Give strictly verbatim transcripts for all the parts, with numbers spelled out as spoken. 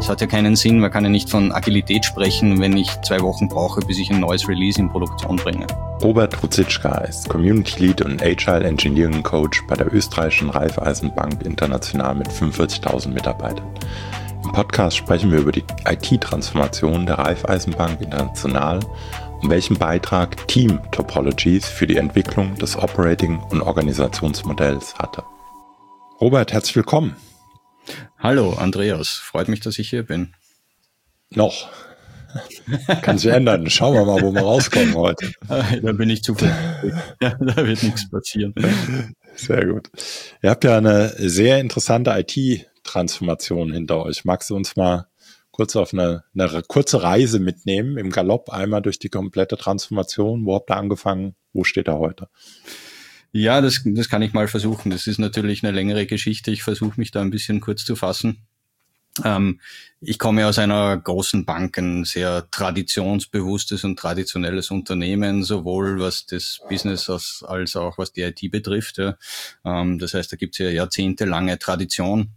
Es hat ja keinen Sinn, man kann ja nicht von Agilität sprechen, wenn ich zwei Wochen brauche, bis ich ein neues Release in Produktion bringe. Robert Ruzicka ist Community Lead und Agile Engineering Coach bei der österreichischen Raiffeisenbank International mit fünfundvierzigtausend Mitarbeitern. Im Podcast sprechen wir über die I T-Transformation der Raiffeisenbank International und welchen Beitrag Team Topologies für die Entwicklung des Operating- und Organisationsmodells hatte. Robert, herzlich willkommen. Hallo Andreas, freut mich, dass ich hier bin. Noch. Kann sich ändern. Schauen wir mal, wo wir rauskommen heute. Da bin ich zuversichtlich. Ja, da wird nichts passieren. Sehr gut. Ihr habt ja eine sehr interessante I T-Transformation hinter euch. Magst du uns mal kurz auf eine, eine kurze Reise mitnehmen, im Galopp einmal durch die komplette Transformation? Wo habt ihr angefangen? Wo steht ihr heute? Ja, das, das kann ich mal versuchen. Das ist natürlich eine längere Geschichte. Ich versuche mich da ein bisschen kurz zu fassen. Ähm, ich komme aus einer großen Bank, ein sehr traditionsbewusstes und traditionelles Unternehmen, sowohl was das Business als, als auch was die I T betrifft. Ja. Ähm, das heißt, da gibt es ja jahrzehntelange Tradition.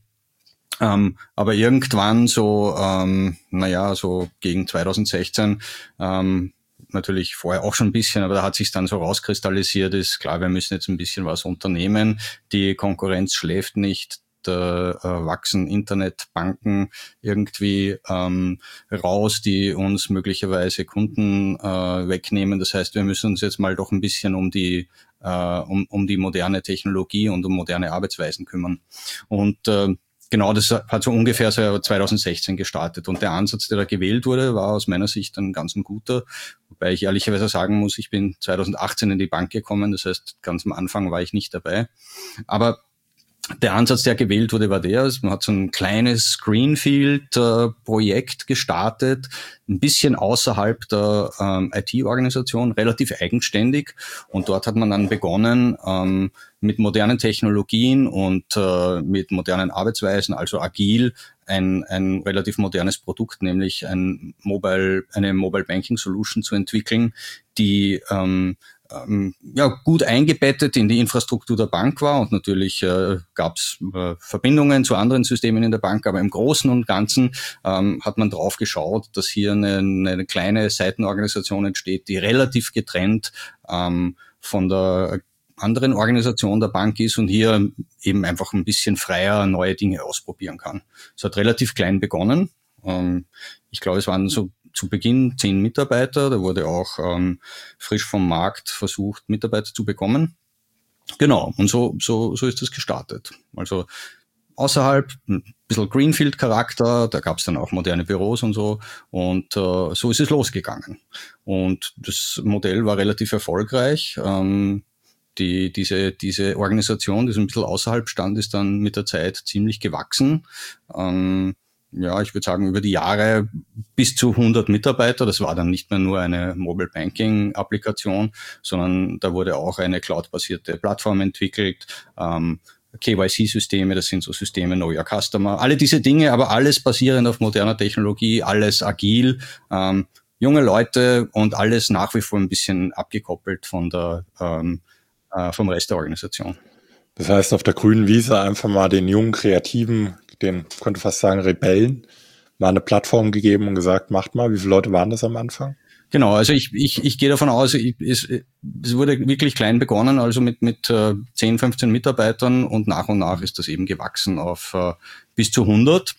Ähm, aber irgendwann so, ähm, naja, so gegen zwanzig sechzehn, ähm, natürlich vorher auch schon ein bisschen, aber da hat sich dann so rauskristallisiert, ist klar, wir müssen jetzt ein bisschen was unternehmen. Die Konkurrenz schläft nicht. Da äh, wachsen Internetbanken irgendwie ähm, raus, die uns möglicherweise Kunden äh, wegnehmen. Das heißt, wir müssen uns jetzt mal doch ein bisschen um die äh, um, um die moderne Technologie und um moderne Arbeitsweisen kümmern. Und äh, genau, das hat so ungefähr so zwanzig sechzehn gestartet. Und der Ansatz, der da gewählt wurde, war aus meiner Sicht ein ganz ein guter. Wobei ich ehrlicherweise sagen muss, ich bin zwanzig achtzehn in die Bank gekommen. Das heißt, ganz am Anfang war ich nicht dabei. Aber der Ansatz, der gewählt wurde, war der, man hat so ein kleines Greenfield-Projekt gestartet, ein bisschen außerhalb der ähm, I T-Organisation, relativ eigenständig. Und dort hat man dann begonnen, ähm, mit modernen Technologien und äh, mit modernen Arbeitsweisen, also agil, ein, ein relativ modernes Produkt, nämlich ein Mobile, eine Mobile Banking Solution zu entwickeln, die ähm, ähm, ja gut eingebettet in die Infrastruktur der Bank war, und natürlich äh, gab es äh, Verbindungen zu anderen Systemen in der Bank, aber im Großen und Ganzen ähm, hat man drauf geschaut, dass hier eine, eine kleine Seitenorganisation entsteht, die relativ getrennt ähm, von der anderen Organisation der Bank ist und hier eben einfach ein bisschen freier neue Dinge ausprobieren kann. Es hat relativ klein begonnen. Ähm, ich glaube, es waren so zu Beginn zehn Mitarbeiter. Da wurde auch ähm, frisch vom Markt versucht, Mitarbeiter zu bekommen. Genau, und so so so ist das gestartet. Also außerhalb ein bisschen Greenfield-Charakter, da gab es dann auch moderne Büros und so, und äh, so ist es losgegangen. Und das Modell war relativ erfolgreich. Ähm, Die, diese, diese Organisation, die so ein bisschen außerhalb stand, ist dann mit der Zeit ziemlich gewachsen. Ähm, ja, ich würde sagen, über die Jahre bis zu hundert Mitarbeiter. Das war dann nicht mehr nur eine Mobile Banking Applikation, sondern da wurde auch eine cloud-basierte Plattform entwickelt, ähm, K Y C-Systeme, das sind so Systeme Know Your Customer, alle diese Dinge, aber alles basierend auf moderner Technologie, alles agil, ähm, junge Leute und alles nach wie vor ein bisschen abgekoppelt von der ähm, vom Rest der Organisation. Das heißt, auf der grünen Wiese einfach mal den jungen Kreativen, den könnte fast sagen Rebellen, mal eine Plattform gegeben und gesagt, macht mal. Wie viele Leute waren das am Anfang? Genau, also ich ich ich gehe davon aus, ich, es, es wurde wirklich klein begonnen, also mit mit äh, zehn, fünfzehn Mitarbeitern, und nach und nach ist das eben gewachsen auf äh, bis zu hundert.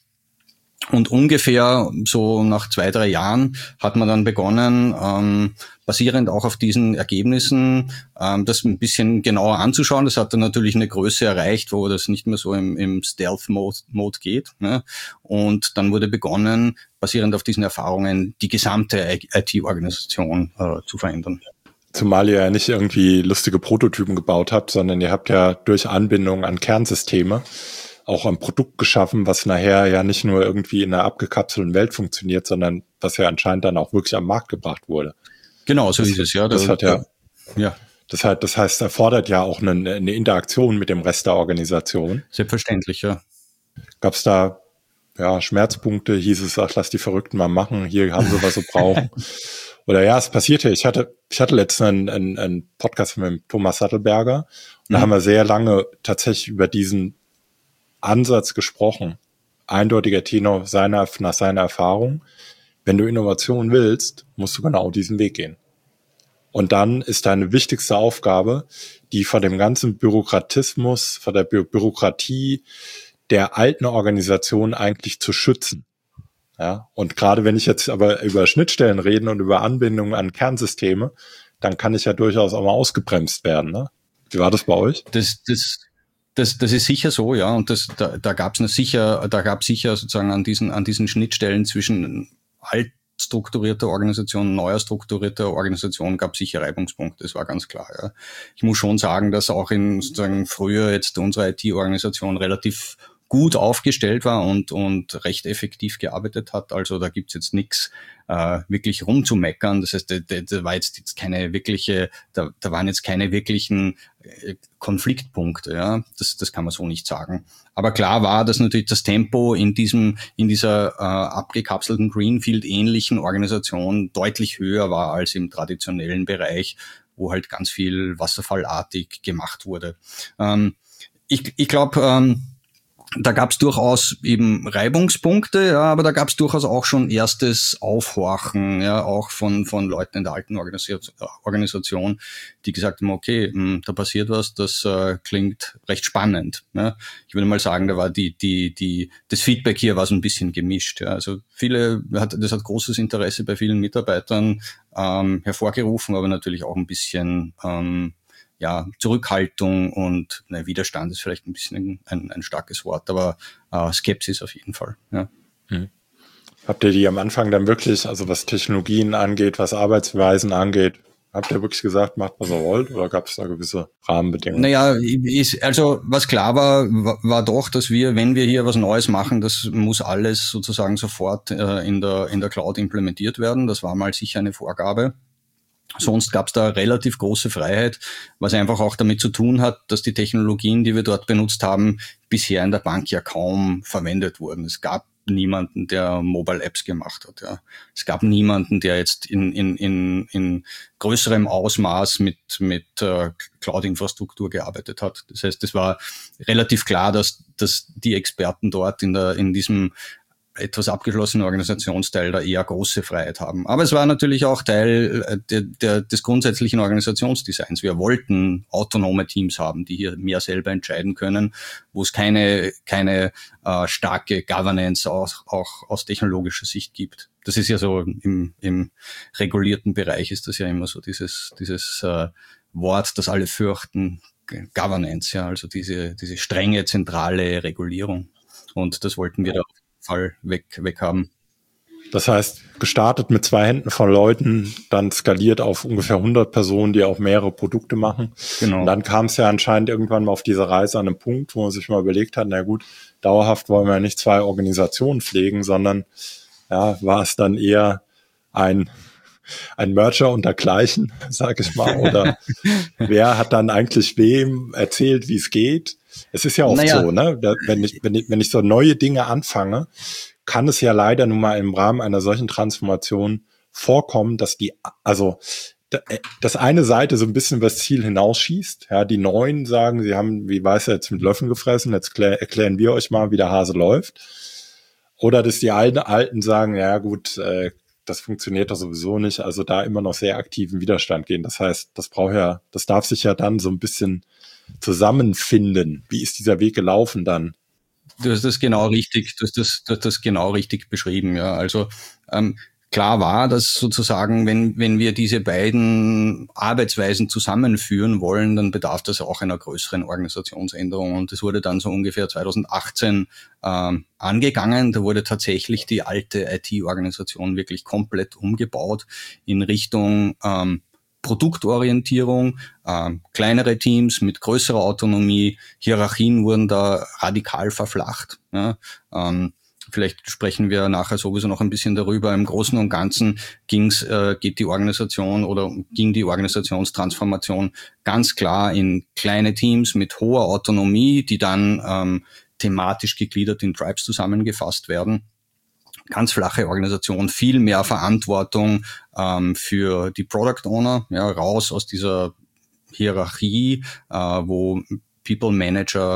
Und ungefähr so nach zwei, drei Jahren hat man dann begonnen, ähm, basierend auch auf diesen Ergebnissen, ähm, das ein bisschen genauer anzuschauen. Das hat dann natürlich eine Größe erreicht, wo das nicht mehr so im, im Stealth-Mode Mode geht. Ne? Und dann wurde begonnen, basierend auf diesen Erfahrungen, die gesamte I T-Organisation äh, zu verändern. Zumal ihr ja nicht irgendwie lustige Prototypen gebaut habt, sondern ihr habt ja durch Anbindung an Kernsysteme auch ein Produkt geschaffen, was nachher ja nicht nur irgendwie in einer abgekapselten Welt funktioniert, sondern was ja anscheinend dann auch wirklich am Markt gebracht wurde. Genau, so das, ist es, ja. Das da, hat ja, ja. Das, hat, das heißt, erfordert ja auch eine, eine Interaktion mit dem Rest der Organisation. Selbstverständlich, ja. Gab es da ja Schmerzpunkte? Hieß es, ach, lass die Verrückten mal machen, hier haben sie, was sie brauchen. Oder ja, es passierte. Ich hatte, ich hatte letztens einen, einen, einen Podcast mit Thomas Sattelberger, und mhm. da haben wir sehr lange tatsächlich über diesen Ansatz gesprochen, eindeutiger Tenor seiner, nach seiner Erfahrung. Wenn du Innovation willst, musst du genau diesen Weg gehen. Und dann ist deine wichtigste Aufgabe, die vor dem ganzen Bürokratismus, vor der Bü- Bürokratie der alten Organisation eigentlich zu schützen. Ja, und gerade wenn ich jetzt aber über Schnittstellen rede und über Anbindungen an Kernsysteme, dann kann ich ja durchaus auch mal ausgebremst werden. Ne? Wie war das bei euch? Das, das, das, das ist sicher so, ja. Und das, da, da gab es sicher, da gab sicher sozusagen an diesen, an diesen Schnittstellen zwischen alt strukturierter Organisation, neuer strukturierter Organisation gab sicher Reibungspunkte, das war ganz klar. Ja. Ich muss schon sagen, dass auch in sozusagen früher jetzt unsere I T-Organisation relativ gut aufgestellt war und und recht effektiv gearbeitet hat. Also da gibt's jetzt nichts äh, wirklich rumzumeckern. Das heißt, da, da, da war jetzt, jetzt keine wirkliche, da, da waren jetzt keine wirklichen äh, Konfliktpunkte. Ja, das das kann man so nicht sagen. Aber klar war, dass natürlich das Tempo in diesem in dieser äh, abgekapselten Greenfield-ähnlichen Organisation deutlich höher war als im traditionellen Bereich, wo halt ganz viel wasserfallartig gemacht wurde. Ähm, ich ich glaube, ähm, da gab es durchaus eben Reibungspunkte, ja, aber da gab es durchaus auch schon erstes Aufhorchen, ja, auch von von Leuten in der alten Organisation, die gesagt haben, okay, mh, da passiert was, das äh, klingt recht spannend. Ja. Ich würde mal sagen, da war die die die das Feedback hier war so ein bisschen gemischt. Ja. Also viele hat das hat großes Interesse bei vielen Mitarbeitern ähm, hervorgerufen, aber natürlich auch ein bisschen ähm, ja, Zurückhaltung und ne, Widerstand ist vielleicht ein bisschen ein, ein starkes Wort, aber äh, Skepsis auf jeden Fall. Ja. Hm. Habt ihr die am Anfang dann wirklich, also was Technologien angeht, was Arbeitsweisen angeht, habt ihr wirklich gesagt, macht was ihr wollt, oder gab es da gewisse Rahmenbedingungen? Naja, ist, also was klar war, war, war doch, dass wir, wenn wir hier was Neues machen, das muss alles sozusagen sofort äh, in der in der Cloud implementiert werden. Das war mal sicher eine Vorgabe. Sonst gab es da relativ große Freiheit, was einfach auch damit zu tun hat, dass die Technologien, die wir dort benutzt haben, bisher in der Bank ja kaum verwendet wurden. Es gab niemanden, der Mobile Apps gemacht hat. Ja. Es gab niemanden, der jetzt in, in, in, in größerem Ausmaß mit, mit äh, Cloud-Infrastruktur gearbeitet hat. Das heißt, es war relativ klar, dass, dass die Experten dort in, der, in diesem etwas abgeschlossenen Organisationsteil da eher große Freiheit haben. Aber es war natürlich auch Teil der, der, des grundsätzlichen Organisationsdesigns. Wir wollten autonome Teams haben, die hier mehr selber entscheiden können, wo es keine, keine äh, starke Governance auch, auch aus technologischer Sicht gibt. Das ist ja so im, im regulierten Bereich ist das ja immer so dieses, dieses äh, Wort, das alle fürchten, Governance, ja, also diese, diese strenge zentrale Regulierung. Und das wollten wir da Fall weg, weg haben. Das heißt, gestartet mit zwei Händen von Leuten, dann skaliert auf ungefähr hundert Personen, die auch mehrere Produkte machen. Genau. Und dann kam es ja anscheinend irgendwann mal auf dieser Reise an einem Punkt, wo man sich mal überlegt hat, na gut, dauerhaft wollen wir ja nicht zwei Organisationen pflegen, sondern ja, war es dann eher ein ein Merger untergleichen, sag ich mal, oder wer hat dann eigentlich wem erzählt, wie es geht? Es ist ja oft naja. so, ne? Wenn ich, wenn ich, wenn ich so neue Dinge anfange, kann es ja leider nun mal im Rahmen einer solchen Transformation vorkommen, dass die, also das eine Seite so ein bisschen über das Ziel hinausschießt. Ja, die Neuen sagen, sie haben, wie weiß er, jetzt mit Löffeln gefressen, jetzt klär, erklären wir euch mal, wie der Hase läuft. Oder dass die alten, Alten sagen, ja gut, äh, das funktioniert doch sowieso nicht, also da immer noch sehr aktiven Widerstand gehen. Das heißt, das braucht ja, das darf sich ja dann so ein bisschen zusammenfinden. Wie ist dieser Weg gelaufen dann? Du hast das genau richtig, du hast das, du hast das genau richtig beschrieben, ja. Also ähm, klar war, dass sozusagen, wenn wenn wir diese beiden Arbeitsweisen zusammenführen wollen, dann bedarf das auch einer größeren Organisationsänderung. Und das wurde dann so ungefähr zwanzig achtzehn ähm, angegangen. Da wurde tatsächlich die alte I T-Organisation wirklich komplett umgebaut in Richtung ähm, Produktorientierung, ähm, kleinere Teams mit größerer Autonomie, Hierarchien wurden da radikal verflacht. Ja, ähm, vielleicht sprechen wir nachher sowieso noch ein bisschen darüber. Im Großen und Ganzen ging's, äh, geht die Organisation oder ging die Organisationstransformation ganz klar in kleine Teams mit hoher Autonomie, die dann ähm, thematisch gegliedert in Tribes zusammengefasst werden. Ganz flache Organisation, viel mehr Verantwortung ähm, für die Product Owner, ja, raus aus dieser Hierarchie, äh, wo People Manager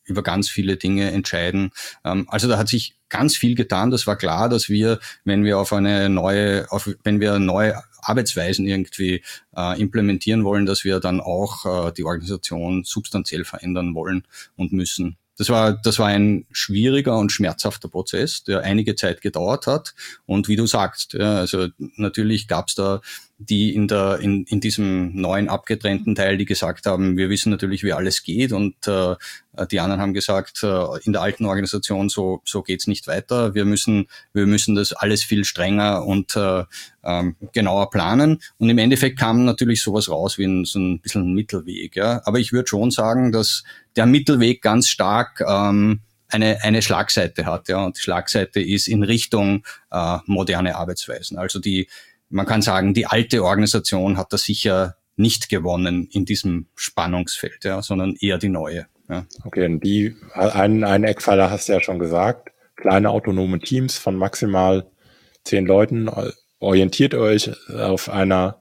über ganz viele Dinge entscheiden. Ähm, also da hat sich ganz viel getan. Das war klar, dass wir, wenn wir auf eine neue, auf, wenn wir neue Arbeitsweisen irgendwie äh, implementieren wollen, dass wir dann auch äh, die Organisation substanziell verändern wollen und müssen. Das war, das war ein schwieriger und schmerzhafter Prozess, der einige Zeit gedauert hat. Und wie du sagst, ja, also natürlich gab es da die in der in, in diesem neuen abgetrennten Teil, die gesagt haben, wir wissen natürlich, wie alles geht, und äh, die anderen haben gesagt, äh, in der alten Organisation so so geht's nicht weiter. Wir müssen wir müssen das alles viel strenger und äh, ähm, genauer planen. Und im Endeffekt kam natürlich sowas raus wie ein, so ein bisschen ein Mittelweg. Ja, aber ich würde schon sagen, dass der Mittelweg ganz stark ähm, eine eine Schlagseite hat. Ja, und die Schlagseite ist in Richtung äh, moderne Arbeitsweisen. Also die Man kann sagen, die alte Organisation hat da sicher nicht gewonnen in diesem Spannungsfeld, ja, sondern eher die neue. Ja. Okay, und die, einen, einen Eckpfeiler hast du ja schon gesagt, kleine autonome Teams von maximal zehn Leuten. Orientiert ihr euch auf einer,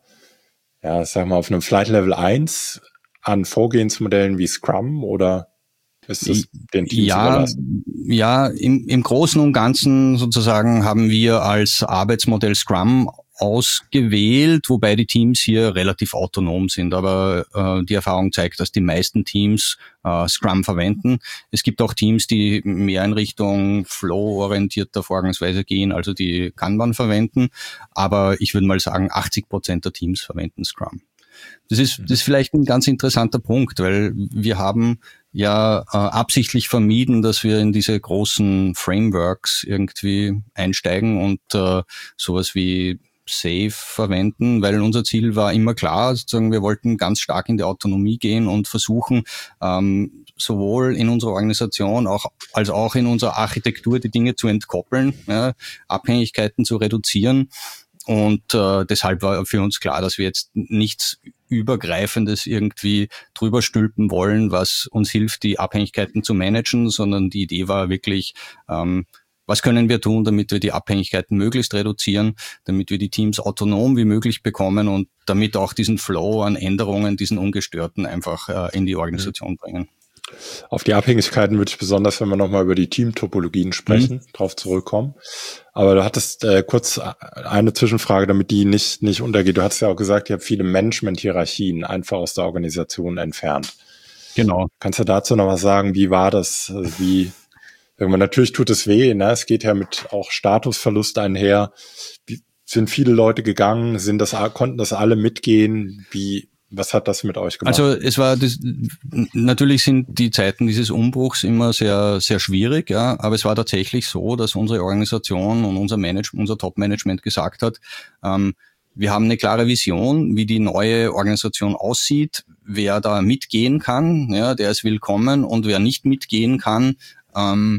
ja, sag mal, auf einem Flight Level eins an Vorgehensmodellen wie Scrum, oder ist es den Teams ja, überlassen? Ja, im, im Großen und Ganzen sozusagen haben wir als Arbeitsmodell Scrum ausgewählt, wobei die Teams hier relativ autonom sind. Aber äh, die Erfahrung zeigt, dass die meisten Teams äh, Scrum verwenden. Es gibt auch Teams, die mehr in Richtung Flow-orientierter Vorgangsweise gehen, also die Kanban verwenden. Aber ich würde mal sagen, achtzig Prozent der Teams verwenden Scrum. Das ist, das ist vielleicht ein ganz interessanter Punkt, weil wir haben ja äh, absichtlich vermieden, dass wir in diese großen Frameworks irgendwie einsteigen und äh, sowas wie Safe verwenden, weil unser Ziel war immer klar, sozusagen, wir wollten ganz stark in die Autonomie gehen und versuchen, ähm, sowohl in unserer Organisation auch, als auch in unserer Architektur die Dinge zu entkoppeln, ja, Abhängigkeiten zu reduzieren. Und äh, deshalb war für uns klar, dass wir jetzt nichts Übergreifendes irgendwie drüber stülpen wollen, was uns hilft, die Abhängigkeiten zu managen, sondern die Idee war wirklich, ähm, was können wir tun, damit wir die Abhängigkeiten möglichst reduzieren, damit wir die Teams autonom wie möglich bekommen und damit auch diesen Flow an Änderungen, diesen ungestörten einfach äh, in die Organisation mhm. bringen. Auf die Abhängigkeiten würde ich besonders, wenn wir nochmal über die Teamtopologien sprechen, mhm. drauf zurückkommen. Aber du hattest äh, kurz eine Zwischenfrage, damit die nicht nicht untergeht. Du hattest ja auch gesagt, ihr habt viele Management-Hierarchien einfach aus der Organisation entfernt. Genau. Kannst du dazu noch was sagen? Wie war das? Wie Irgendwann, natürlich tut es weh, ne? Es geht ja mit auch Statusverlust einher. Wie, sind viele Leute gegangen? Sind das, konnten das alle mitgehen? Wie, was hat das mit euch gemacht? Also es war das, natürlich sind die Zeiten dieses Umbruchs immer sehr sehr schwierig, ja, aber es war tatsächlich so, dass unsere Organisation und unser Management, unser Top-Management gesagt hat, ähm, wir haben eine klare Vision, wie die neue Organisation aussieht. Wer da mitgehen kann, ja, der ist willkommen, und wer nicht mitgehen kann, ähm,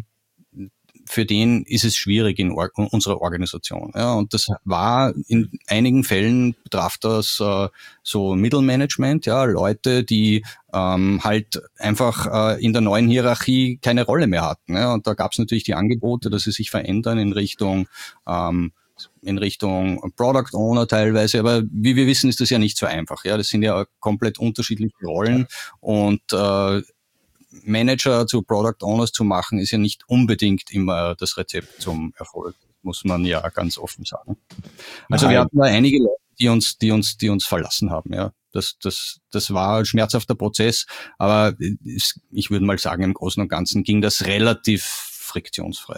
für den ist es schwierig in Or- unserer Organisation. Ja, und das war in einigen Fällen betraf das äh, so Mittelmanagement, ja, Leute, die ähm, halt einfach äh, in der neuen Hierarchie keine Rolle mehr hatten. Ja, und da gab es natürlich die Angebote, dass sie sich verändern in Richtung ähm, in Richtung Product Owner teilweise, aber wie wir wissen, ist das ja nicht so einfach. Ja, das sind ja komplett unterschiedliche Rollen, und äh, Manager zu Product Owners zu machen, ist ja nicht unbedingt immer das Rezept zum Erfolg, muss man ja ganz offen sagen. Also Nein. Wir hatten da einige Leute, die uns, die uns, die uns verlassen haben. Ja, das, das, das war ein schmerzhafter Prozess, aber ich würde mal sagen, im Großen und Ganzen ging das relativ friktionsfrei.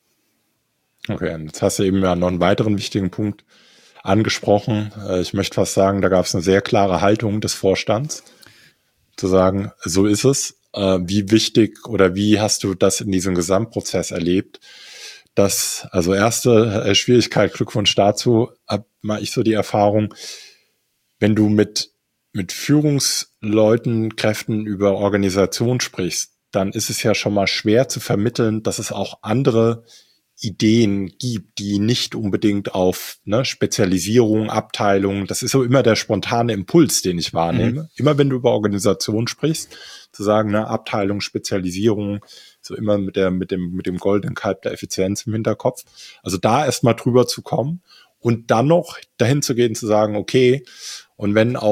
Okay, und jetzt hast du eben ja noch einen weiteren wichtigen Punkt angesprochen. Ich möchte fast sagen, da gab es eine sehr klare Haltung des Vorstands, zu sagen, so ist es. Wie wichtig oder wie hast du das in diesem Gesamtprozess erlebt? Das, also erste Schwierigkeit, Glückwunsch dazu, habe mal ich so die Erfahrung, wenn du mit, mit Führungsleuten, Kräften über Organisation sprichst, dann ist es ja schon mal schwer zu vermitteln, dass es auch andere Ideen gibt, die nicht unbedingt auf ne, Spezialisierung, Abteilung, das ist so immer der spontane Impuls, den ich wahrnehme. Mhm. Immer wenn du über Organisation sprichst, zu sagen, ne, Abteilung, Spezialisierung, so immer mit der, mit dem, mit dem goldenen Kalb der Effizienz im Hinterkopf. Also da erstmal drüber zu kommen und dann noch dahin zu gehen, zu sagen, okay, und wenn auch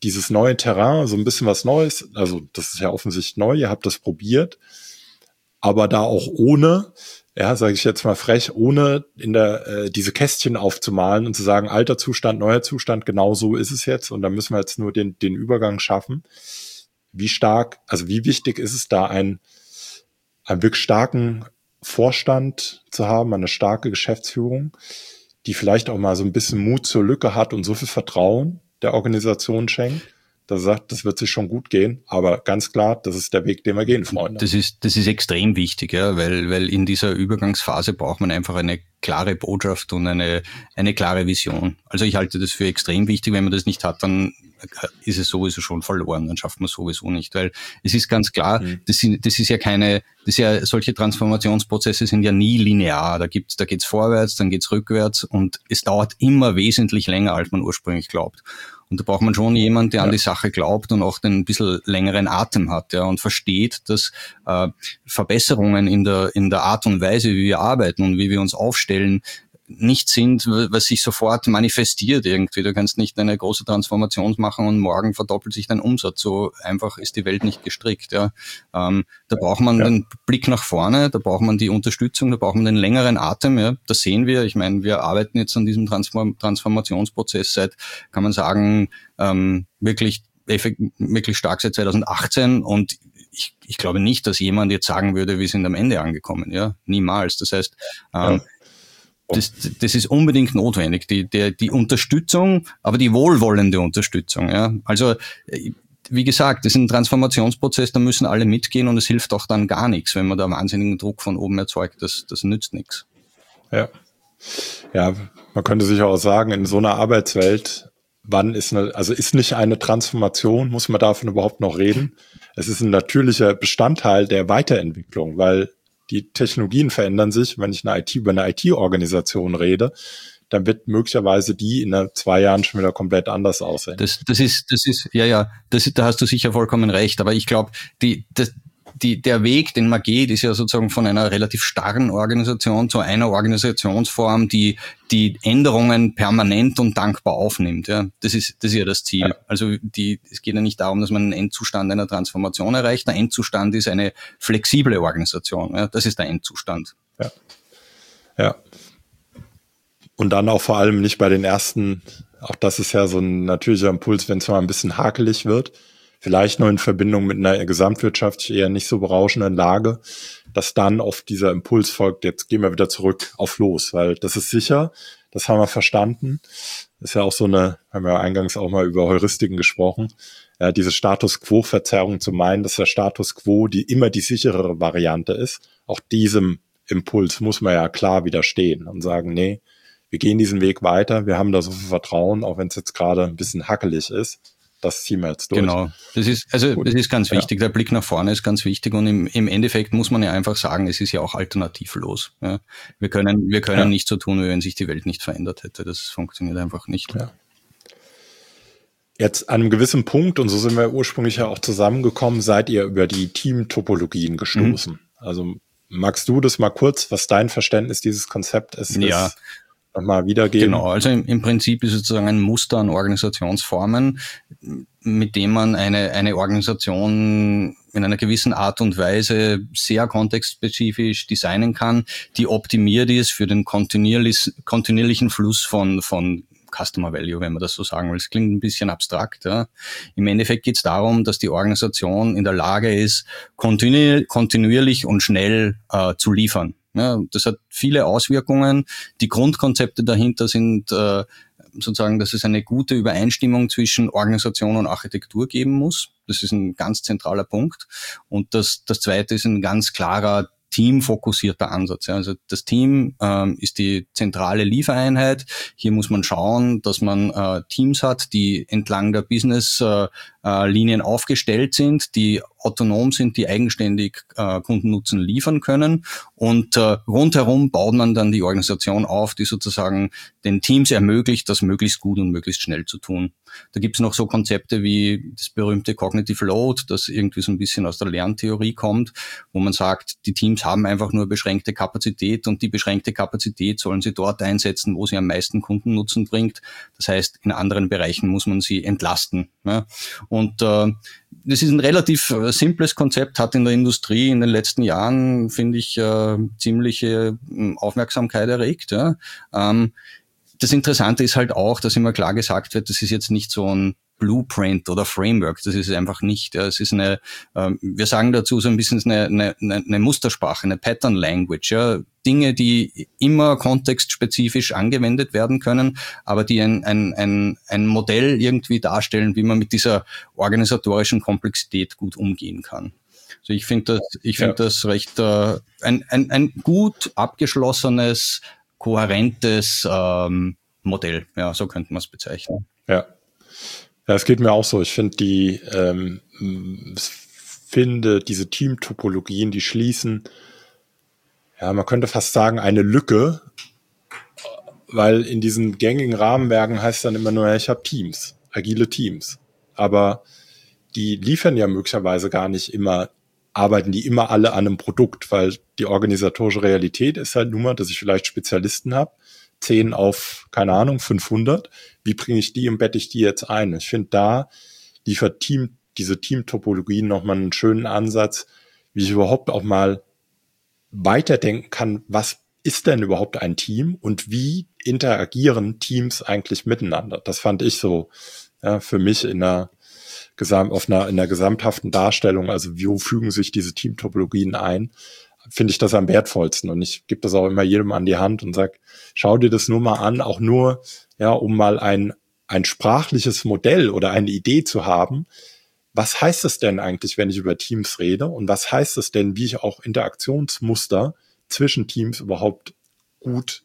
dieses neue Terrain, so ein bisschen was Neues, also das ist ja offensichtlich neu, ihr habt das probiert, aber da auch ohne, ja, sage ich jetzt mal frech, ohne in der äh, diese Kästchen aufzumalen und zu sagen, alter Zustand, neuer Zustand, genau so ist es jetzt und da müssen wir jetzt nur den den Übergang schaffen. Wie stark, also wie wichtig ist es da, einen, einen wirklich starken Vorstand zu haben, eine starke Geschäftsführung, die vielleicht auch mal so ein bisschen Mut zur Lücke hat und so viel Vertrauen der Organisation schenkt, dass er sagt, das wird sich schon gut gehen, aber ganz klar, das ist der Weg, den wir gehen, Freunde. Das ist, das ist extrem wichtig, ja, weil, weil in dieser Übergangsphase braucht man einfach eine klare Botschaft und eine, eine klare Vision. Also ich halte das für extrem wichtig. Wenn man das nicht hat, dann ist es sowieso schon verloren, dann schafft man es sowieso nicht, weil es ist ganz klar, mhm. das, sind, das ist ja keine, das ist ja, solche Transformationsprozesse sind ja nie linear. Da gibt's, da geht's vorwärts, dann geht's rückwärts und es dauert immer wesentlich länger, als man ursprünglich glaubt. Und da braucht man schon jemanden, der ja. an die Sache glaubt und auch den ein bisschen längeren Atem hat, ja, und versteht, dass äh, Verbesserungen in der in der Art und Weise, wie wir arbeiten und wie wir uns aufstellen, nicht sind, was sich sofort manifestiert irgendwie. Du kannst nicht eine große Transformation machen und morgen verdoppelt sich dein Umsatz. So einfach ist die Welt nicht gestrickt. Ja. Ähm, da braucht man ja. den Blick nach vorne, da braucht man die Unterstützung, da braucht man den längeren Atem. Ja. Das sehen wir. Ich meine, wir arbeiten jetzt an diesem Transform- Transformationsprozess seit, kann man sagen, ähm, wirklich wirklich stark seit zwanzig achtzehn und ich, ich glaube nicht, dass jemand jetzt sagen würde, wir sind am Ende angekommen. Ja, niemals. Das heißt, ähm, ja. Das, das ist unbedingt notwendig, die, die, die Unterstützung, aber die wohlwollende Unterstützung. Ja. Also, wie gesagt, das ist ein Transformationsprozess, da müssen alle mitgehen und es hilft auch dann gar nichts, wenn man da wahnsinnigen Druck von oben erzeugt. Das, das nützt nichts. Ja. Ja, man könnte sich auch sagen, in so einer Arbeitswelt, wann ist eine, also ist nicht eine Transformation, muss man davon überhaupt noch reden? Es ist ein natürlicher Bestandteil der Weiterentwicklung, weil die Technologien verändern sich. Wenn ich eine I T über eine I T-Organisation rede, dann wird möglicherweise die in zwei Jahren schon wieder komplett anders aussehen. Das, das ist, das ist, ja, ja, das ist, da hast du sicher vollkommen recht. Aber ich glaube, die, das, die, der Weg, den man geht, ist ja sozusagen von einer relativ starren Organisation zu einer Organisationsform, die die Änderungen permanent und dankbar aufnimmt. Ja, das ist, das ist ja das Ziel. Ja. Also die, es geht ja nicht darum, dass man einen Endzustand einer Transformation erreicht. Der Endzustand ist eine flexible Organisation. Ja, das ist der Endzustand. Ja. Ja. Und dann auch vor allem nicht bei den ersten, auch das ist ja so ein natürlicher Impuls, wenn es mal ein bisschen hakelig wird, vielleicht noch in Verbindung mit einer gesamtwirtschaftlich eher nicht so berauschenden Lage, dass dann oft dieser Impuls folgt, jetzt gehen wir wieder zurück auf los, weil das ist sicher, das haben wir verstanden. Das ist ja auch so eine, haben wir eingangs auch mal über Heuristiken gesprochen, ja, diese Status-Quo-Verzerrung zu meinen, dass der Status Quo die immer die sicherere Variante ist. Auch diesem Impuls muss man ja klar widerstehen und sagen, nee, wir gehen diesen Weg weiter, wir haben da so viel Vertrauen, auch wenn es jetzt gerade ein bisschen hackelig ist. Das ziehen wir jetzt durch. Genau. Das ist, also, Gut. das ist ganz wichtig. Ja. Der Blick nach vorne ist ganz wichtig. Und im, im Endeffekt muss man ja einfach sagen, es ist ja auch alternativlos. Ja. Wir können, wir können ja. nicht so tun, wie wenn sich die Welt nicht verändert hätte. Das funktioniert einfach nicht. Ja. Jetzt an einem gewissen Punkt, und so sind wir ursprünglich ja auch zusammengekommen, seid ihr über die Teamtopologien gestoßen. Mhm. Also, magst du das mal kurz, was dein Verständnis dieses Konzept ist? Ja. Ist nochmal wiedergeben. Genau, also im, im Prinzip ist es sozusagen ein Muster an Organisationsformen, mit dem man eine, eine Organisation in einer gewissen Art und Weise sehr kontextspezifisch designen kann, die optimiert ist für den kontinuierlich, kontinuierlichen Fluss von, von Customer Value, wenn man das so sagen will. Es klingt ein bisschen abstrakt. Ja. Im Endeffekt geht es darum, dass die Organisation in der Lage ist, kontinu- kontinuierlich und schnell äh, zu liefern. Ja, das hat viele Auswirkungen. Die Grundkonzepte dahinter sind äh, sozusagen, dass es eine gute Übereinstimmung zwischen Organisation und Architektur geben muss. Das ist ein ganz zentraler Punkt. Und das, das Zweite ist ein ganz klarer teamfokussierter Ansatz. Ja. Also das Team ähm, ist die zentrale Liefereinheit. Hier muss man schauen, dass man äh, Teams hat, die entlang der Business-Linien äh, äh, aufgestellt sind, die autonom sind, die eigenständig äh, Kundennutzen liefern können. Und äh, rundherum baut man dann die Organisation auf, die sozusagen den Teams ermöglicht, das möglichst gut und möglichst schnell zu tun. Da gibt es noch so Konzepte wie das berühmte Cognitive Load, das irgendwie so ein bisschen aus der Lerntheorie kommt, wo man sagt, die Teams haben einfach nur beschränkte Kapazität und die beschränkte Kapazität sollen sie dort einsetzen, wo sie am meisten Kundennutzen bringt. Das heißt, in anderen Bereichen muss man sie entlasten. Ja. Und äh, das ist ein relativ äh, simples Konzept, hat in der Industrie in den letzten Jahren, finde ich, äh, ziemliche äh, Aufmerksamkeit erregt. Ja. Ähm, Das Interessante ist halt auch, dass immer klar gesagt wird, das ist jetzt nicht so ein Blueprint oder Framework, das ist es einfach nicht. Ja. Es ist eine, ähm, wir sagen dazu so ein bisschen eine, eine, eine Mustersprache, eine Pattern Language, ja. Dinge, die immer kontextspezifisch angewendet werden können, aber die ein, ein, ein, ein Modell irgendwie darstellen, wie man mit dieser organisatorischen Komplexität gut umgehen kann. Also ich finde das, ich finde ja. das recht äh, ein, ein, ein gut abgeschlossenes, kohärentes ähm, Modell, ja, so könnte man es bezeichnen. Ja. Ja, es geht mir auch so. Ich finde die, ähm, finde diese Teamtopologien, die schließen, ja, man könnte fast sagen, eine Lücke, weil in diesen gängigen Rahmenwerken heißt dann immer nur, ja, ich habe Teams, agile Teams. Aber die liefern ja möglicherweise gar nicht immer, arbeiten die immer alle an einem Produkt, weil die organisatorische Realität ist halt nun mal, dass ich vielleicht Spezialisten habe, zehn auf, keine Ahnung, fünfhundert. Wie bringe ich die, embedde ich die jetzt ein? Ich finde, da liefert Team, diese Teamtopologien nochmal einen schönen Ansatz, wie ich überhaupt auch mal weiterdenken kann, was ist denn überhaupt ein Team und wie interagieren Teams eigentlich miteinander? Das fand ich so, ja, für mich in einer Gesam- auf einer, in der gesamthaften Darstellung, also wie fügen sich diese Teamtopologien ein, finde ich das am wertvollsten. Und ich gebe das auch immer jedem an die Hand und sage, schau dir das nur mal an, auch nur, ja, um mal ein, ein sprachliches Modell oder eine Idee zu haben. Was heißt es denn eigentlich, wenn ich über Teams rede? Und was heißt es denn, wie ich auch Interaktionsmuster zwischen Teams überhaupt gut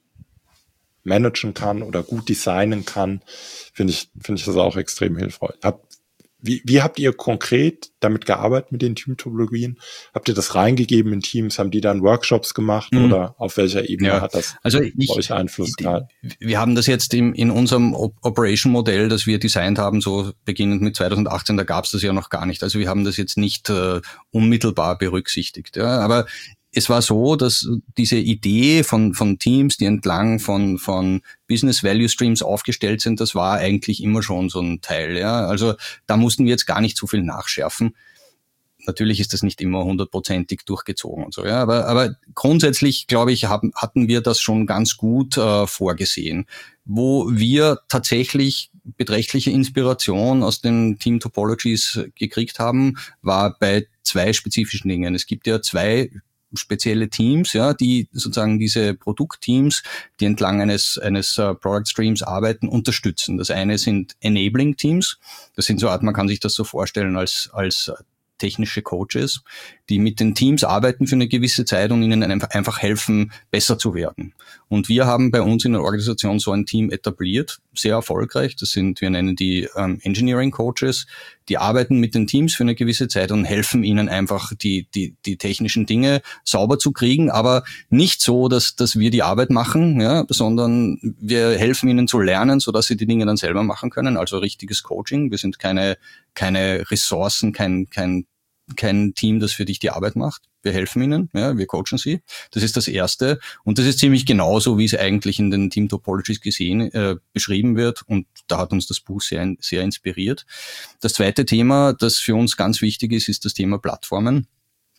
managen kann oder gut designen kann? Finde ich, finde ich das auch extrem hilfreich. Hab, Wie, wie habt ihr konkret damit gearbeitet mit den Teamtopologien? Habt ihr das reingegeben in Teams? Haben die dann Workshops gemacht mhm. oder auf welcher Ebene ja. hat das also ich, bei euch Einfluss gehabt? Wir haben das jetzt im, in unserem Operation-Modell, das wir designt haben, so beginnend mit zwanzig achtzehn, da gab es das ja noch gar nicht. Also wir haben das jetzt nicht äh, unmittelbar berücksichtigt. Ja. Aber es war so, dass diese Idee von, von Teams, die entlang von, von Business Value Streams aufgestellt sind, das war eigentlich immer schon so ein Teil, ja. Also da mussten wir jetzt gar nicht so viel nachschärfen. Natürlich ist das nicht immer hundertprozentig durchgezogen und so, ja. Aber, aber grundsätzlich, glaube ich, haben, hatten wir das schon ganz gut äh, vorgesehen. Wo wir tatsächlich beträchtliche Inspiration aus den Team Topologies gekriegt haben, war bei zwei spezifischen Dingen. Es gibt ja zwei spezielle Teams, ja, die sozusagen diese Produktteams, die entlang eines eines uh, Product Streams arbeiten, unterstützen. Das eine sind Enabling Teams. Das sind so Art, man kann sich das so vorstellen als als technische Coaches, die mit den Teams arbeiten für eine gewisse Zeit und ihnen einfach, einfach helfen, besser zu werden. Und wir haben bei uns in der Organisation so ein Team etabliert, sehr erfolgreich. Das sind, wir nennen die ähm, Engineering Coaches, die arbeiten mit den Teams für eine gewisse Zeit und helfen ihnen einfach, die die die technischen Dinge sauber zu kriegen, aber nicht so, dass dass wir die Arbeit machen, ja, sondern wir helfen ihnen zu lernen, sodass sie die Dinge dann selber machen können. Also richtiges Coaching. Wir sind keine keine Ressourcen, kein kein kein Team, das für dich die Arbeit macht. Wir helfen ihnen, ja, wir coachen sie. Das ist das Erste. Und das ist ziemlich genauso, wie es eigentlich in den Team Topologies gesehen, äh, beschrieben wird. Und da hat uns das Buch sehr, sehr inspiriert. Das zweite Thema, das für uns ganz wichtig ist, ist das Thema Plattformen.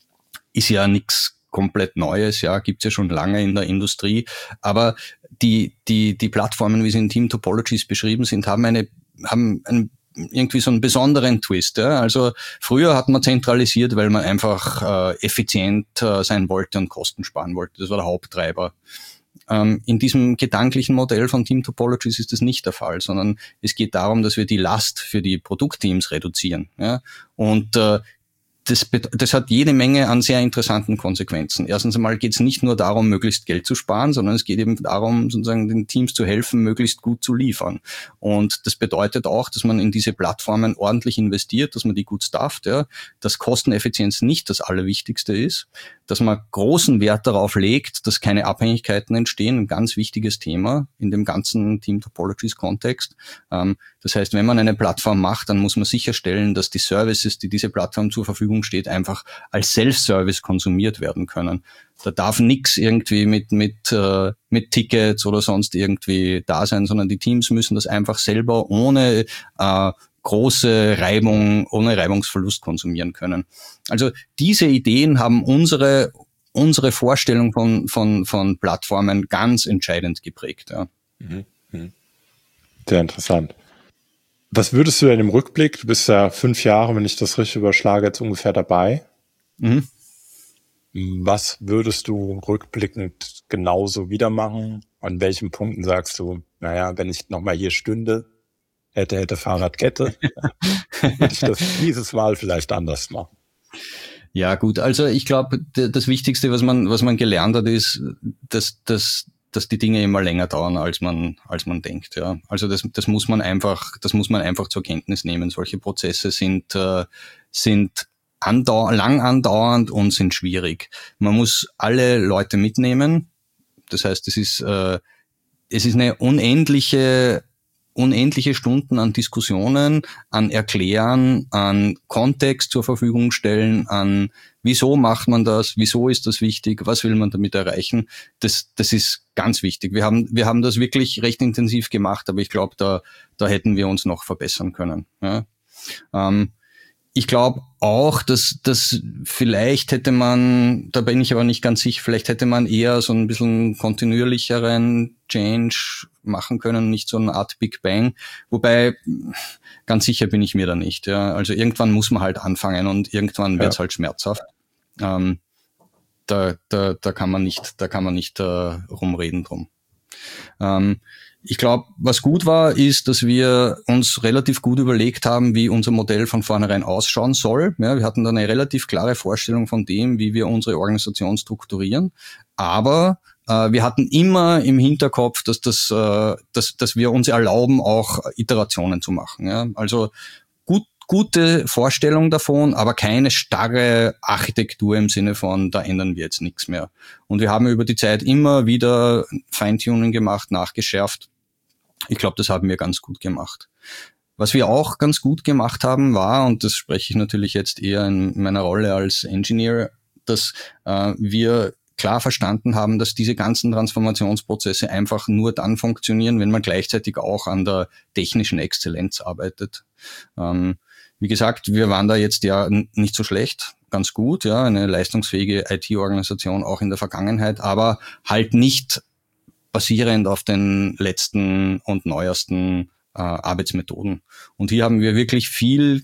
Ist ja nichts komplett Neues, ja, gibt's ja schon lange in der Industrie. Aber die, die, die Plattformen, wie sie in Team Topologies beschrieben sind, haben eine, haben einen irgendwie so einen besonderen Twist. Ja? Also früher hat man zentralisiert, weil man einfach äh, effizient äh, sein wollte und Kosten sparen wollte. Das war der Haupttreiber. Ähm, in diesem gedanklichen Modell von Team Topologies ist das nicht der Fall, sondern es geht darum, dass wir die Last für die Produktteams reduzieren. Ja? Und äh, Das, das hat jede Menge an sehr interessanten Konsequenzen. Erstens einmal geht es nicht nur darum, möglichst Geld zu sparen, sondern es geht eben darum, sozusagen den Teams zu helfen, möglichst gut zu liefern. Und das bedeutet auch, dass man in diese Plattformen ordentlich investiert, dass man die gut stafft, ja, dass Kosteneffizienz nicht das Allerwichtigste ist, dass man großen Wert darauf legt, dass keine Abhängigkeiten entstehen, ein ganz wichtiges Thema in dem ganzen Team Topologies Kontext. Das heißt, wenn man eine Plattform macht, dann muss man sicherstellen, dass die Services, die diese Plattform zur Verfügung steht, einfach als Self-Service konsumiert werden können. Da darf nichts irgendwie mit mit äh, mit Tickets oder sonst irgendwie da sein, sondern die Teams müssen das einfach selber ohne äh, große Reibung, ohne Reibungsverlust konsumieren können. Also diese Ideen haben unsere unsere Vorstellung von von von Plattformen ganz entscheidend geprägt. Ja. Mhm. Sehr interessant. Was würdest du denn im Rückblick, du bist ja fünf Jahre, wenn ich das richtig überschlage, jetzt ungefähr dabei. Mhm. Was würdest du rückblickend genauso wieder machen? An welchen Punkten sagst du, naja, wenn ich nochmal hier stünde, hätte, hätte Fahrradkette, würde ich das dieses Mal vielleicht anders machen? Ja, gut. Also ich glaube, das Wichtigste, was man, was man gelernt hat, ist, dass, dass dass die Dinge immer länger dauern, als man, als man denkt, ja. Also das, das muss man einfach, das muss man einfach zur Kenntnis nehmen. Solche Prozesse sind, äh, sind andau- lang andauernd und sind schwierig. Man muss alle Leute mitnehmen. Das heißt, es ist, äh, es ist eine unendliche, unendliche Stunden an Diskussionen, an Erklären, an Kontext zur Verfügung stellen, an wieso macht man das, wieso ist das wichtig, was will man damit erreichen. Das, das ist ganz wichtig. Wir haben, wir haben das wirklich recht intensiv gemacht, aber ich glaube, da, da hätten wir uns noch verbessern können. Ja. Ähm, Ich glaube auch, dass, dass vielleicht hätte man, da bin ich aber nicht ganz sicher, vielleicht hätte man eher so ein bisschen kontinuierlicheren Change machen können, nicht so eine Art Big Bang. Wobei, ganz sicher bin ich mir da nicht. Ja. Also irgendwann muss man halt anfangen und irgendwann wird's ja. halt schmerzhaft. Ähm, da, da, da kann man nicht, da kann man nicht äh, rumreden drum. Ähm, Ich glaube, was gut war, ist, dass wir uns relativ gut überlegt haben, wie unser Modell von vornherein ausschauen soll. Ja, wir hatten dann eine relativ klare Vorstellung von dem, wie wir unsere Organisation strukturieren. Aber äh, wir hatten immer im Hinterkopf, dass, das, äh, dass, dass wir uns erlauben, auch Iterationen zu machen. Ja. Also gut, gute Vorstellung davon, aber keine starre Architektur im Sinne von, da ändern wir jetzt nichts mehr. Und wir haben über die Zeit immer wieder Feintuning gemacht, nachgeschärft. Ich glaube, das haben wir ganz gut gemacht. Was wir auch ganz gut gemacht haben, war, und das spreche ich natürlich jetzt eher in meiner Rolle als Engineer, dass äh, wir klar verstanden haben, dass diese ganzen Transformationsprozesse einfach nur dann funktionieren, wenn man gleichzeitig auch an der technischen Exzellenz arbeitet. Ähm, Wie gesagt, wir waren da jetzt ja nicht so schlecht, ganz gut, ja, eine leistungsfähige I T-Organisation auch in der Vergangenheit, aber halt nicht basierend auf den letzten und neuesten äh, Arbeitsmethoden. Und hier haben wir wirklich viel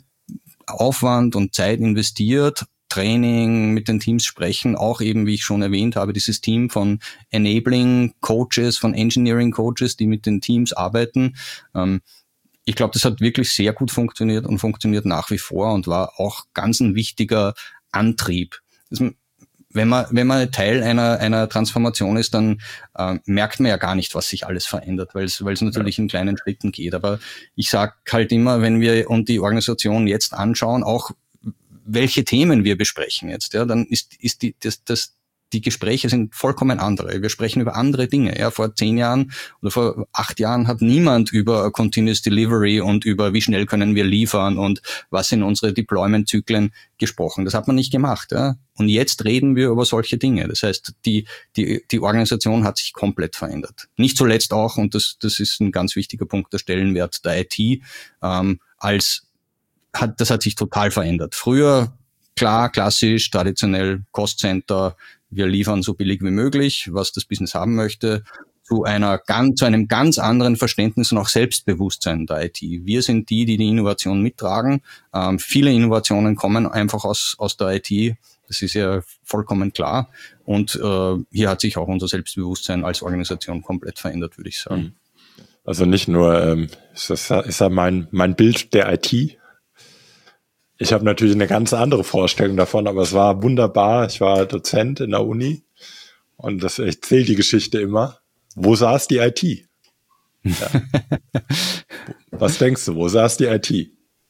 Aufwand und Zeit investiert, Training, mit den Teams sprechen, auch eben, wie ich schon erwähnt habe, dieses Team von Enabling Coaches, von Engineering Coaches, die mit den Teams arbeiten. Ähm, Ich glaube, das hat wirklich sehr gut funktioniert und funktioniert nach wie vor und war auch ganz ein wichtiger Antrieb. Das, wenn man wenn man Teil einer einer Transformation ist, dann äh, merkt man ja gar nicht, was sich alles verändert, weil es weil es natürlich in kleinen Schritten geht. Aber ich sage halt immer, wenn wir uns die Organisation jetzt anschauen, auch welche Themen wir besprechen jetzt, ja, dann ist ist die das das die Gespräche sind vollkommen andere. Wir sprechen über andere Dinge. Ja, vor zehn Jahren oder vor acht Jahren hat niemand über Continuous Delivery und über wie schnell können wir liefern und was sind unsere Deployment-Zyklen gesprochen. Das hat man nicht gemacht. Ja. Und jetzt reden wir über solche Dinge. Das heißt, die, die, die Organisation hat sich komplett verändert. Nicht zuletzt auch, und das, das ist ein ganz wichtiger Punkt, der Stellenwert der I T, ähm, als hat, das hat sich total verändert. Früher, klar, klassisch, traditionell, Cost Center, wir liefern so billig wie möglich, was das Business haben möchte, zu einer ganz, zu einem ganz anderen Verständnis und auch Selbstbewusstsein der I T. Wir sind die, die die Innovation mittragen. Ähm, viele Innovationen kommen einfach aus, aus der I T. Das ist ja vollkommen klar. Und äh, hier hat sich auch unser Selbstbewusstsein als Organisation komplett verändert, würde ich sagen. Also nicht nur, ähm, ist das ist ja mein, mein Bild der I T, Ich habe natürlich eine ganz andere Vorstellung davon, aber es war wunderbar. Ich war Dozent in der Uni und das erzählt die Geschichte immer. Wo saß die I T? Ja. Was denkst du, wo saß die I T?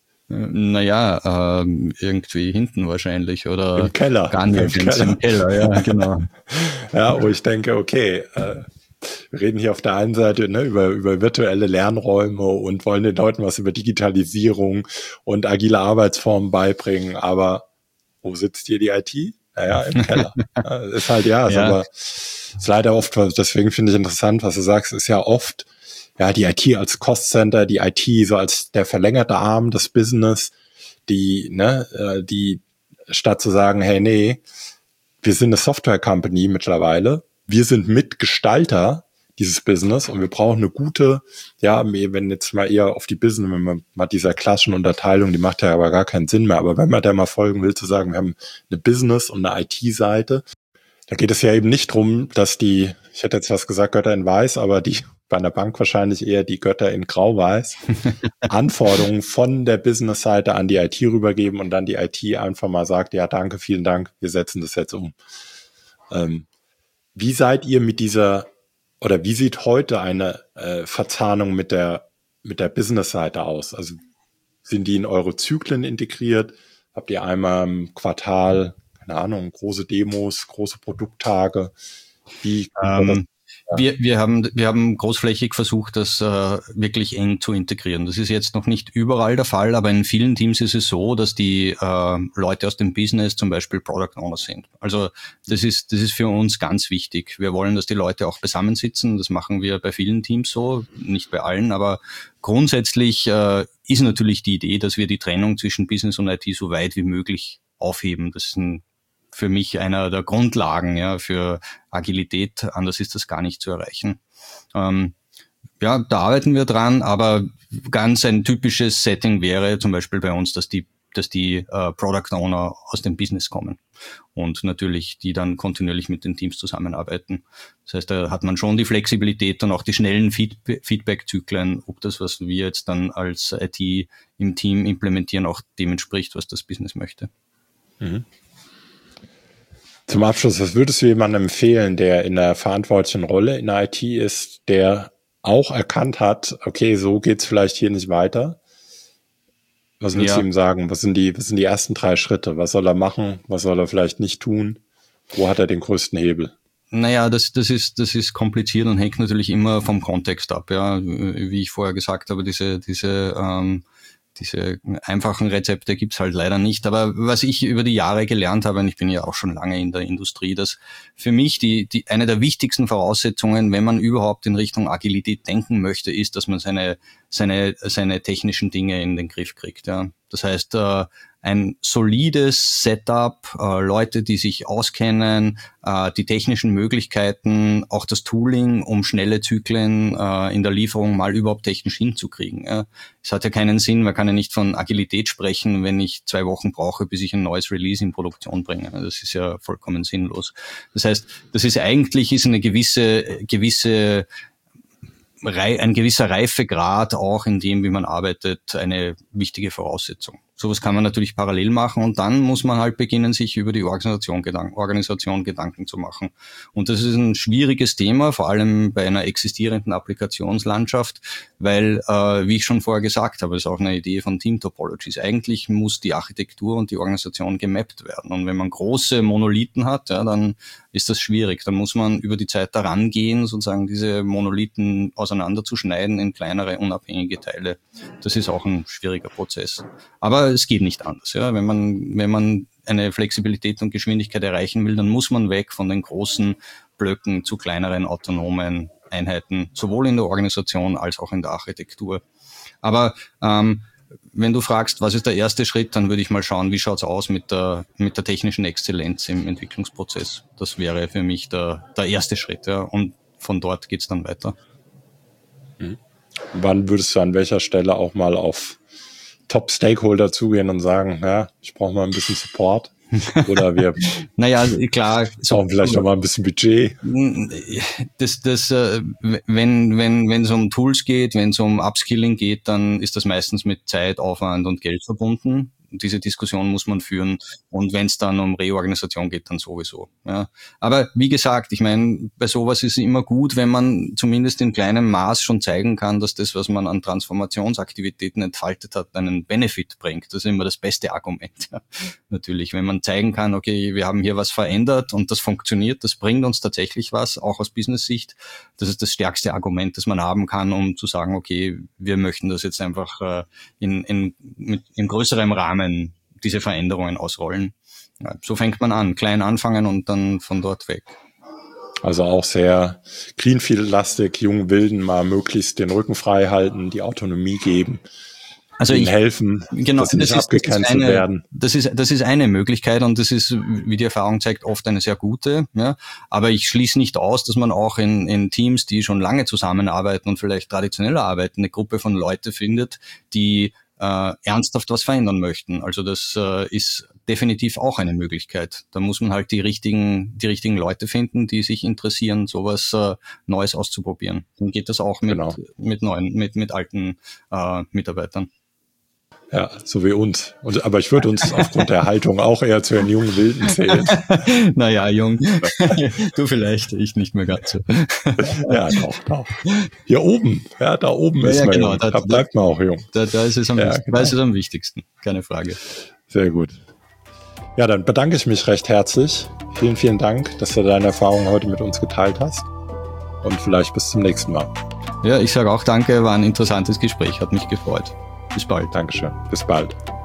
Naja, ähm, irgendwie hinten wahrscheinlich oder im Keller. Gar nicht, Im Keller. Im Keller, ja, genau. Ja, wo ich denke, okay, äh, wir reden hier auf der einen Seite ne, über, über virtuelle Lernräume und wollen den Leuten was über Digitalisierung und agile Arbeitsformen beibringen, aber wo sitzt hier die I T? Naja, im Keller. Ja, ist halt, ja, ist ja. aber ist leider oft, deswegen finde ich interessant, was du sagst, ist ja oft, ja, die I T als Cost Center, die I T so als der verlängerte Arm des Business, die, ne, die, statt zu sagen, hey, nee, wir sind eine Software Company mittlerweile, wir sind Mitgestalter dieses Business und wir brauchen eine gute, ja, wenn jetzt mal eher auf die Business, wenn man mal dieser klassischen Unterteilung, die macht ja aber gar keinen Sinn mehr, aber wenn man da mal folgen will, zu sagen, wir haben eine Business- und eine I T-Seite, da geht es ja eben nicht drum, dass die, ich hätte jetzt was gesagt, Götter in Weiß, aber die bei einer Bank wahrscheinlich eher die Götter in Grau-Weiß, Anforderungen von der Business-Seite an die I T rübergeben und dann die I T einfach mal sagt, ja, danke, vielen Dank, wir setzen das jetzt um. Ähm, wie seid ihr mit dieser, oder wie sieht heute eine äh, Verzahnung mit der, mit der Business-Seite aus? Also sind die in eure Zyklen integriert? Habt ihr einmal im Quartal, keine Ahnung, große Demos, große Produkttage? Wie ähm, Ja. Wir, wir haben, wir haben großflächig versucht, das äh, wirklich eng zu integrieren. Das ist jetzt noch nicht überall der Fall, aber in vielen Teams ist es so, dass die äh, Leute aus dem Business zum Beispiel Product Owner sind. Also das ist, das ist für uns ganz wichtig. Wir wollen, dass die Leute auch beisammensitzen. Das machen wir bei vielen Teams so, nicht bei allen, aber grundsätzlich äh, ist natürlich die Idee, dass wir die Trennung zwischen Business und I T so weit wie möglich aufheben. Das ist ein für mich einer der Grundlagen, ja, für Agilität. Anders ist das gar nicht zu erreichen. Ähm, ja, da arbeiten wir dran, aber ganz ein typisches Setting wäre zum Beispiel bei uns, dass die, dass die äh, Product Owner aus dem Business kommen und natürlich die dann kontinuierlich mit den Teams zusammenarbeiten. Das heißt, da hat man schon die Flexibilität und auch die schnellen Feed- Feedback-Zyklen, ob das, was wir jetzt dann als I T im Team implementieren, auch dem entspricht, was das Business möchte. Mhm. Zum Abschluss, was würdest du jemandem empfehlen, der in einer verantwortlichen Rolle in der I T ist, der auch erkannt hat, okay, so geht's vielleicht hier nicht weiter? Was würdest Ja. du ihm sagen? Was sind die, was sind die ersten drei Schritte? Was soll er machen? Was soll er vielleicht nicht tun? Wo hat er den größten Hebel? Naja, das, das ist, das ist kompliziert und hängt natürlich immer vom Kontext ab, ja. Wie ich vorher gesagt habe, diese, diese, ähm, Diese einfachen Rezepte gibt's halt leider nicht. Aber was ich über die Jahre gelernt habe, und ich bin ja auch schon lange in der Industrie, dass für mich die, die eine der wichtigsten Voraussetzungen, wenn man überhaupt in Richtung Agilität denken möchte, ist, dass man seine seine seine technischen Dinge in den Griff kriegt. Ja. Das heißt, äh, ein solides Setup, äh, Leute, die sich auskennen, äh, die technischen Möglichkeiten, auch das Tooling, um schnelle Zyklen äh, in der Lieferung mal überhaupt technisch hinzukriegen. Ja. Es hat ja keinen Sinn, man kann ja nicht von Agilität sprechen, wenn ich zwei Wochen brauche, bis ich ein neues Release in Produktion bringe. Das ist ja vollkommen sinnlos. Das heißt, das ist eigentlich ist eine gewisse gewisse ein gewisser Reifegrad auch in dem, wie man arbeitet, eine wichtige Voraussetzung. Sowas kann man natürlich parallel machen und dann muss man halt beginnen, sich über die Organisation Gedanken, Organisation Gedanken zu machen. Und das ist ein schwieriges Thema, vor allem bei einer existierenden Applikationslandschaft, weil, äh, wie ich schon vorher gesagt habe, das ist auch eine Idee von Team Topologies. Eigentlich muss die Architektur und die Organisation gemappt werden. Und wenn man große Monolithen hat, ja, dann ist das schwierig. Dann muss man über die Zeit daran gehen, sozusagen diese Monolithen auseinanderzuschneiden in kleinere, unabhängige Teile. Das ist auch ein schwieriger Prozess. Aber es geht nicht anders. Ja. Wenn man, wenn man eine Flexibilität und Geschwindigkeit erreichen will, dann muss man weg von den großen Blöcken zu kleineren autonomen Einheiten, sowohl in der Organisation als auch in der Architektur. Aber ähm, wenn du fragst, was ist der erste Schritt, dann würde ich mal schauen, wie schaut's aus mit der mit der technischen Exzellenz im Entwicklungsprozess. Das wäre für mich der der erste Schritt, ja. Und von dort geht's dann weiter. Mhm. Wann würdest du an welcher Stelle auch mal auf Top-Stakeholder zugehen und sagen, ja, ich brauche mal ein bisschen Support? Oder wir naja, klar, so, brauchen vielleicht so, noch mal ein bisschen Budget. Das, das, wenn, wenn, wenn es um Tools geht, wenn es um Upskilling geht, dann ist das meistens mit Zeit, Aufwand und Geld verbunden. diese Diskussion muss man führen. Und wenn es dann um Reorganisation geht, dann sowieso. Ja. Aber wie gesagt, ich meine, bei sowas ist es immer gut, wenn man zumindest in kleinem Maß schon zeigen kann, dass das, was man an Transformationsaktivitäten entfaltet hat, einen Benefit bringt. Das ist immer das beste Argument. Ja. Natürlich, wenn man zeigen kann, okay, wir haben hier was verändert und das funktioniert, das bringt uns tatsächlich was, auch aus Business-Sicht. Das ist das stärkste Argument, das man haben kann, um zu sagen, okay, wir möchten das jetzt einfach äh, in, in, mit, in größerem Rahmen diese Veränderungen ausrollen. Ja, so fängt man an, klein anfangen und dann von dort weg. Also auch sehr Greenfield-lastig, jungen Wilden mal möglichst den Rücken frei halten, die Autonomie geben. Also ihnen ich, helfen, genau, dass sie nicht das abgecancelt eine, werden. Das ist, das ist eine Möglichkeit und das ist, wie die Erfahrung zeigt, oft eine sehr gute. Ja. Aber ich schließe nicht aus, dass man auch in, in Teams, die schon lange zusammenarbeiten und vielleicht traditioneller arbeiten, eine Gruppe von Leuten findet, die äh, ernsthaft was verändern möchten. Also das äh, ist definitiv auch eine Möglichkeit. Da muss man halt die richtigen, die richtigen Leute finden, die sich interessieren, sowas äh, Neues auszuprobieren. Dann geht das auch mit, genau. mit neuen, mit, mit alten äh, Mitarbeitern. Ja, so wie uns. Und, aber ich würde uns aufgrund der Haltung auch eher zu den jungen Wilden zählen. Naja, jung. Du vielleicht, ich nicht mehr ganz so. Ja, doch, doch. Hier oben, ja, da oben ja, ist ja, man genau, jung. Da, da bleibt man auch jung. Da, da ist es am, ja, genau. da ist es am wichtigsten, keine Frage. Sehr gut. Ja, dann bedanke ich mich recht herzlich. Vielen, vielen Dank, dass du deine Erfahrungen heute mit uns geteilt hast. Und vielleicht bis zum nächsten Mal. Ja, ich sage auch danke, war ein interessantes Gespräch, hat mich gefreut. Bis bald. Dankeschön. Bis bald.